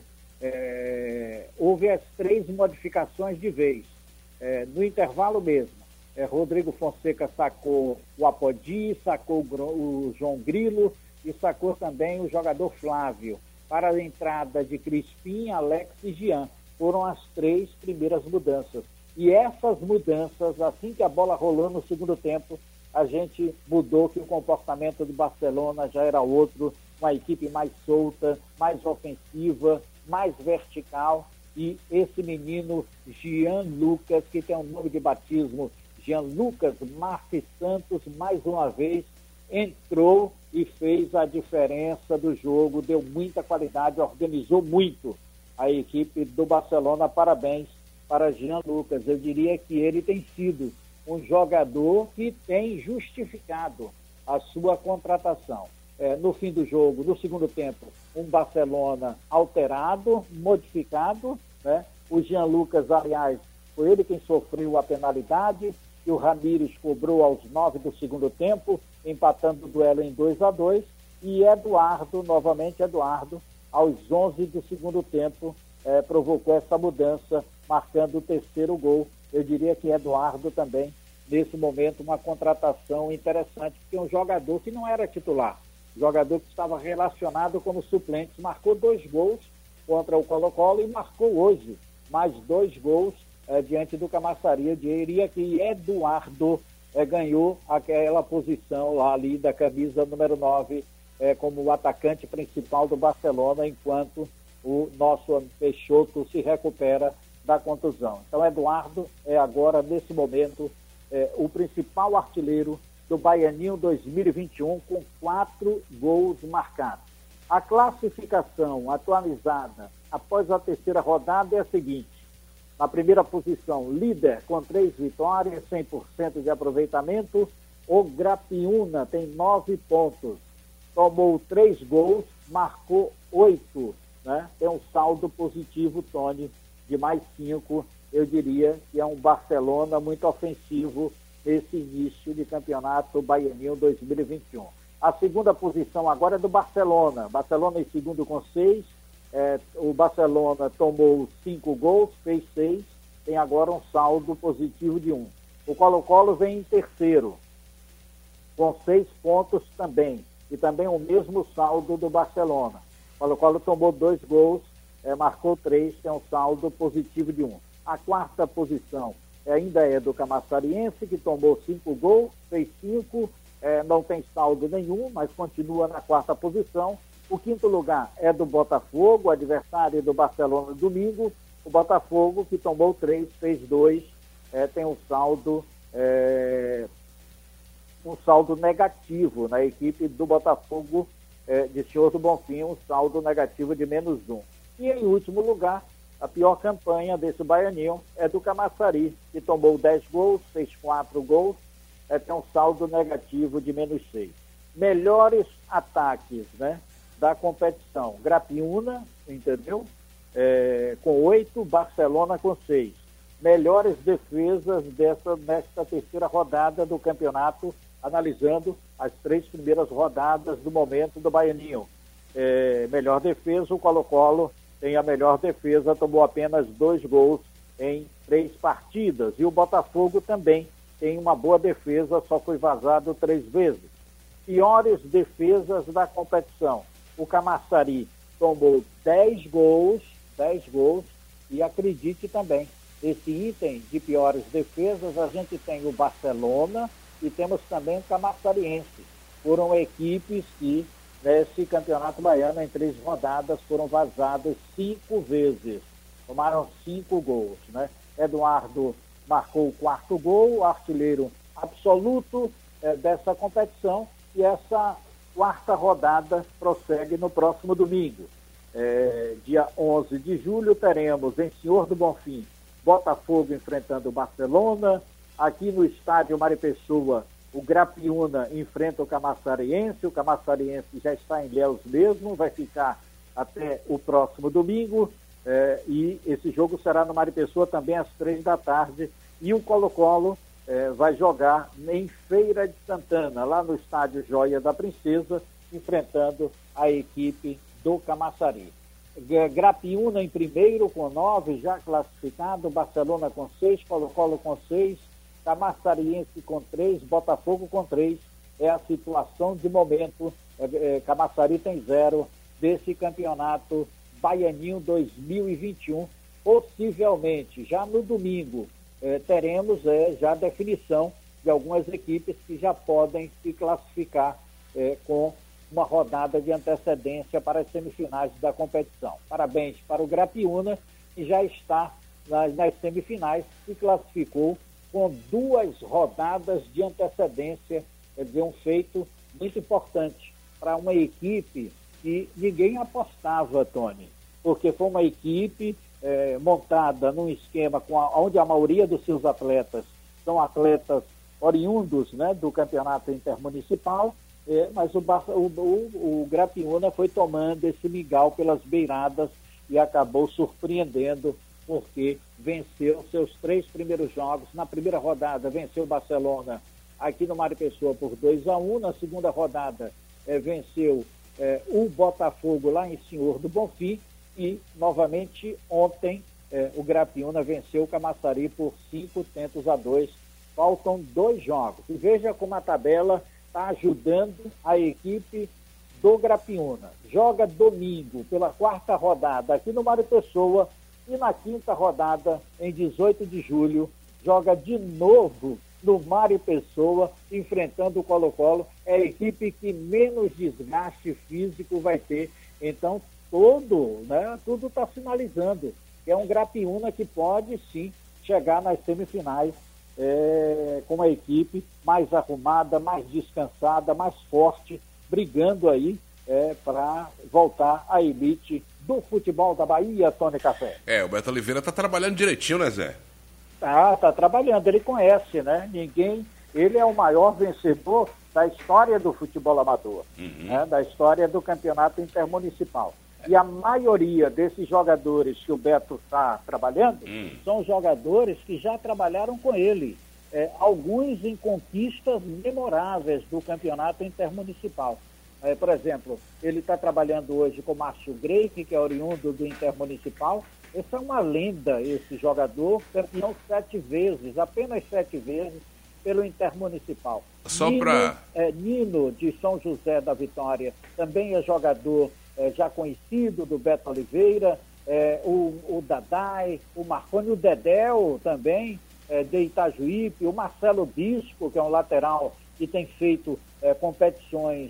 Speaker 3: houve as 3 modificações de vez. No intervalo mesmo, Rodrigo Fonseca sacou o Apodi, sacou o João Grilo e sacou também o jogador Flávio, para a entrada de Crispim, Alex e Jean. Foram as 3 primeiras mudanças. E essas mudanças, assim que a bola rolou no segundo tempo, a gente mudou, que o comportamento do Barcelona já era outro, uma equipe mais solta, mais ofensiva, mais vertical. E esse menino, Jean Lucas, que tem um nome de batismo, Jean Lucas Marques Santos, mais uma vez, entrou e fez a diferença do jogo, deu muita qualidade, organizou muito a equipe do Barcelona. Parabéns para Jean Lucas. Eu diria que ele tem sido um jogador que tem justificado a sua contratação. No fim do jogo, no segundo tempo, um Barcelona alterado, modificado, né? O Jean Lucas, aliás, foi ele quem sofreu a penalidade, e o Ramírez cobrou aos 9 do segundo tempo, empatando o duelo em 2-2, e Eduardo, novamente Eduardo, aos 11 do segundo tempo, provocou essa mudança, marcando o terceiro gol. Eu diria que Eduardo também, nesse momento, uma contratação interessante, porque é um jogador que não era titular, jogador que estava relacionado como suplente, marcou 2 gols contra o Colo-Colo e marcou hoje mais 2 gols diante do Camaçari. Eu diria que Eduardo ganhou aquela posição lá ali da camisa número 9 como o atacante principal do Barcelona, enquanto o nosso Peixoto se recupera da contusão. Então, Eduardo é agora, nesse momento, o principal artilheiro do Baianinho 2021, com 4 gols marcados. A classificação atualizada após a terceira rodada é a seguinte: na primeira posição, líder com 3 vitórias, 100% de aproveitamento, o Grapiúna tem 9 pontos, tomou 3 gols, marcou 8, né? Tem um saldo positivo, Tony, de mais 5. Eu diria que é um Barcelona muito ofensivo nesse início de campeonato Baianinho 2021. A segunda posição agora é do Barcelona. Barcelona em segundo com 6. O Barcelona tomou 5 gols, fez 6. Tem agora um saldo positivo de 1. O Colo-Colo vem em terceiro, com 6 pontos também. E também o mesmo saldo do Barcelona. O Colo-Colo tomou 2 gols, marcou 3, tem um saldo positivo de 1. A quarta posição ainda é do Camaçariense, que tomou 5 gols, fez 5, não tem saldo nenhum, mas continua na quarta posição. O quinto lugar é do Botafogo, adversário do Barcelona domingo. O Botafogo, que tomou 3, fez 2, tem um saldo negativo na equipe do Botafogo de Senhor do Bonfim, um saldo negativo de -1. E em último lugar, a pior campanha desse Baianinho é do Camaçari, que tomou 10 gols, fez 4 gols, tem um saldo negativo de -6. Melhores ataques, né, da competição: Grapiúna, entendeu? Com 8, Barcelona com 6. Melhores defesas nesta terceira rodada do campeonato, analisando as 3 primeiras rodadas do momento do Baianinho. Melhor defesa, o Colo-Colo tem a melhor defesa, tomou apenas 2 gols em 3 partidas. E o Botafogo também tem uma boa defesa, só foi vazado 3 vezes. Piores defesas da competição: o Camaçari tomou 10 gols, e acredite também, esse item de piores defesas, a gente tem o Barcelona e temos também o Camaçariense. Foram equipes que, nesse campeonato baiano, em 3 rodadas, foram vazadas 5 vezes. Tomaram 5 gols, né? Eduardo marcou o 4º gol, artilheiro absoluto dessa competição, e essa quarta rodada prossegue no próximo domingo. Dia 11 de julho, teremos em Senhor do Bonfim, Botafogo enfrentando o Barcelona. Aqui no estádio Maripessoa, o Grapiúna enfrenta o Camaçariense. O Camaçariense já está em Ilhéus mesmo, vai ficar até o próximo domingo. E esse jogo será no Maripessoa também às 3 da tarde. E o Colo-Colo vai jogar em Feira de Santana, lá no estádio Joia da Princesa, enfrentando a equipe do Camaçari. Grapiúna em primeiro com 9, já classificado. Barcelona com 6, Colo-Colo com 6, Camaçariense com 3, Botafogo com 3. É a situação de momento. Camaçari tem 0 desse campeonato Baianinho 2021. Possivelmente, já no domingo, teremos já a definição de algumas equipes que já podem se classificar com uma rodada de antecedência para as semifinais da competição. Parabéns para o Grapiúna, que já está nas semifinais, se classificou com 2 rodadas de antecedência. Quer dizer, um feito muito importante para uma equipe que ninguém apostava, Tony, porque foi uma equipe montada num esquema onde a maioria dos seus atletas são atletas oriundos, né, do campeonato intermunicipal, mas o Grapiúna foi tomando esse migal pelas beiradas e acabou surpreendendo, porque venceu seus 3 primeiros jogos. Na primeira rodada venceu o Barcelona aqui no Maripessoa por 2-1. Na segunda rodada venceu o Botafogo lá em Senhor do Bonfim, e novamente ontem o Grapiúna venceu o Camaçari por 5-2. Faltam 2 jogos. E veja como a tabela está ajudando a equipe do Grapiúna joga domingo pela 4ª rodada aqui no Mário Pessoa e na 5ª rodada, em 18 de julho, joga de novo no Mário Pessoa, enfrentando o Colo-Colo. É a equipe que menos desgaste físico vai ter. Então, tudo está sinalizando que é um Grapiúna que pode, sim, chegar nas semifinais com uma equipe mais arrumada, mais descansada, mais forte, brigando aí para voltar à elite do futebol da Bahia, Tony Café.
Speaker 2: O Beto Oliveira está trabalhando direitinho, né, Zé?
Speaker 3: Tá trabalhando, ele conhece, né? Ele é o maior vencedor da história do futebol amador, né? Da história do campeonato intermunicipal. E a maioria desses jogadores que o Beto está trabalhando são jogadores que já trabalharam com ele. Alguns em conquistas memoráveis do campeonato intermunicipal. Por exemplo, ele está trabalhando hoje com o Márcio Greik, que é oriundo do intermunicipal. Esse é uma lenda, esse jogador, campeão 7 vezes, apenas 7 vezes, pelo intermunicipal. Nino, de São José da Vitória, também é jogador já conhecido do Beto Oliveira, o Dadai, o Marconi, o Dedéu também, de Itajuípe, o Marcelo Bispo, que é um lateral que tem feito competições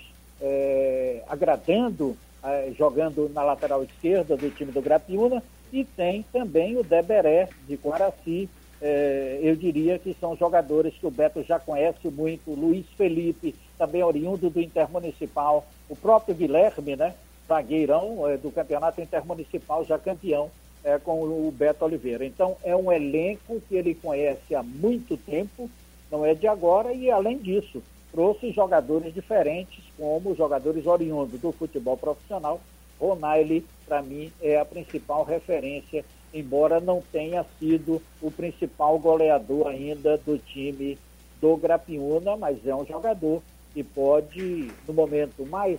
Speaker 3: agradando, jogando na lateral esquerda do time do Grapiúna, e tem também o Deberé, de Quaraci. Eu diria que são jogadores que o Beto já conhece muito. Luiz Felipe, também oriundo do Intermunicipal, o próprio Guilherme, né, zagueirão do Campeonato Intermunicipal, já campeão com o Beto Oliveira. Então é um elenco que ele conhece há muito tempo, não é de agora, e além disso trouxe jogadores diferentes, como jogadores oriundos do futebol profissional. Ronaile, para mim, é a principal referência, embora não tenha sido o principal goleador ainda do time do Grapiúna, mas é um jogador que pode, no momento mais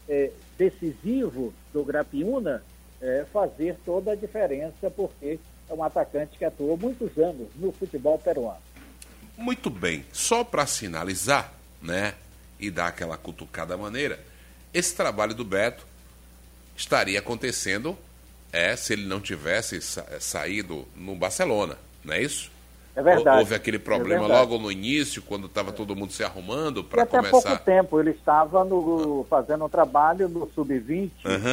Speaker 3: decisivo do Grapiúna, fazer toda a diferença, porque é um atacante que atuou muitos anos no futebol peruano.
Speaker 2: Muito bem. Só para sinalizar, né, e dar aquela cutucada maneira, esse trabalho do Beto estaria acontecendo se ele não tivesse saído no Barcelona, não é isso?
Speaker 3: É verdade.
Speaker 2: Houve aquele problema logo no início, quando estava todo mundo se arrumando para começar.
Speaker 3: Até pouco tempo ele estava fazendo um trabalho no Sub-20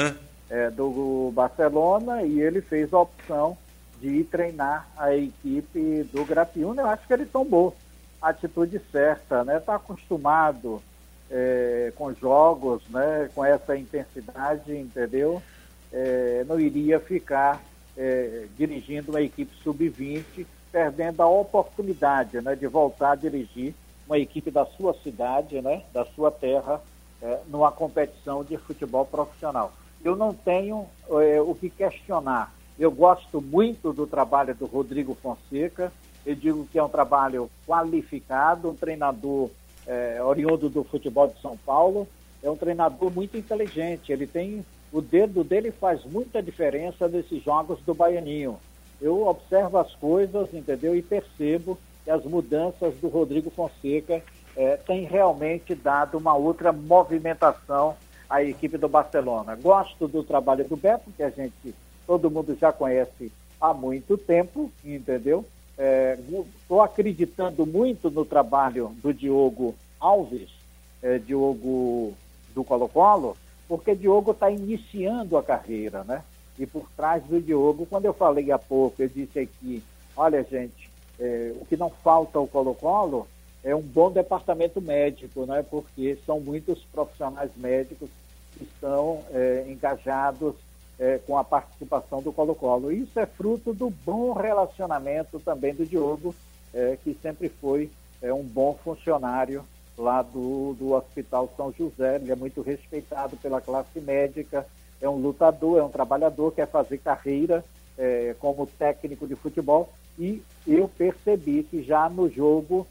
Speaker 3: do Barcelona, e ele fez a opção de ir treinar a equipe do Grapiúna. Eu acho que ele tomou a atitude certa, né? Está acostumado com jogos, né, com essa intensidade, entendeu? Não iria ficar dirigindo uma equipe sub-20, perdendo a oportunidade, né, de voltar a dirigir uma equipe da sua cidade, né, da sua terra, numa competição de futebol profissional. Eu não tenho o que questionar. Eu gosto muito do trabalho do Rodrigo Fonseca. Eu digo que é um trabalho qualificado, um treinador oriundo do futebol de São Paulo. É um treinador muito inteligente. O dedo dele faz muita diferença nesses jogos do Baianinho. Eu observo as coisas, entendeu? E percebo que as mudanças do Rodrigo Fonseca têm realmente dado uma outra movimentação à equipe do Barcelona. Gosto do trabalho do Beto, que todo mundo já conhece há muito tempo, entendeu? Estou acreditando muito no trabalho do Diogo Alves, Diogo do Colo-Colo, porque Diogo está iniciando a carreira, né? E por trás do Diogo, quando eu falei há pouco, eu disse aqui, olha, gente, o que não falta ao Colo-Colo é um bom departamento médico, né? Porque são muitos profissionais médicos que estão engajados com a participação do Colo-Colo. Isso é fruto do bom relacionamento também do Diogo, que sempre foi um bom funcionário lá do Hospital São José. Ele é muito respeitado pela classe médica, é um lutador, é um trabalhador, quer fazer carreira como técnico de futebol, e eu percebi que já no jogo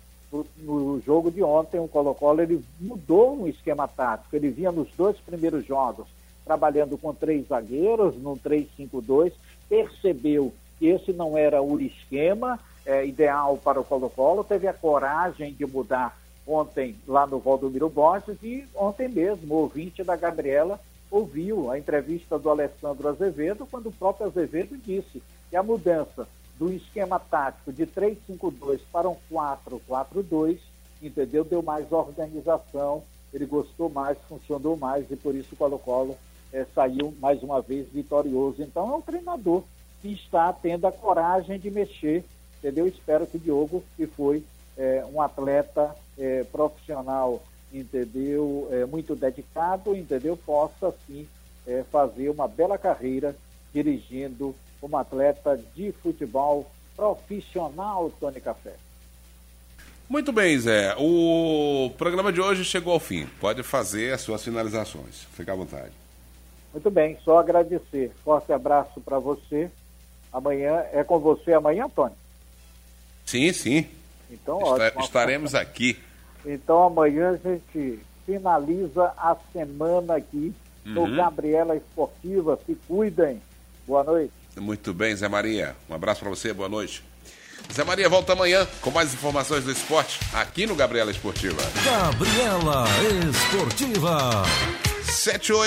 Speaker 3: de ontem, o Colo-Colo ele mudou um esquema tático. Ele vinha nos 2 primeiros jogos trabalhando com 3 zagueiros, no 3-5-2, percebeu que esse não era o esquema ideal para o Colo-Colo, teve a coragem de mudar ontem lá no Valdomiro Borges, e ontem mesmo o ouvinte da Gabriela ouviu a entrevista do Alessandro Azevedo, quando o próprio Azevedo disse que a mudança do esquema tático de 3-5-2 para um 4-4-2, entendeu? Deu mais organização, ele gostou mais, funcionou mais, e por isso o Colo-Colo saiu mais uma vez vitorioso. Então é um treinador que está tendo a coragem de mexer, entendeu? Espero que o Diogo, que foi um atleta profissional, entendeu? Muito dedicado, entendeu? Possa sim fazer uma bela carreira dirigindo como atleta de futebol profissional, Tony Café.
Speaker 2: Muito bem, Zé. O programa de hoje chegou ao fim. Pode fazer as suas finalizações. Fique à vontade.
Speaker 3: Muito bem, só agradecer. Forte abraço para você. Amanhã é com você amanhã, Tony?
Speaker 2: Sim, sim.
Speaker 3: Então, ótimo.
Speaker 2: Estaremos aqui.
Speaker 3: Então amanhã a gente finaliza a semana aqui no Gabriela Esportiva. Se cuidem. Boa noite.
Speaker 2: Muito bem, Zé Maria. Um abraço para você, boa noite. Zé Maria volta amanhã com mais informações do esporte aqui no Gabriela Esportiva.
Speaker 1: Gabriela Esportiva.
Speaker 2: 7-8.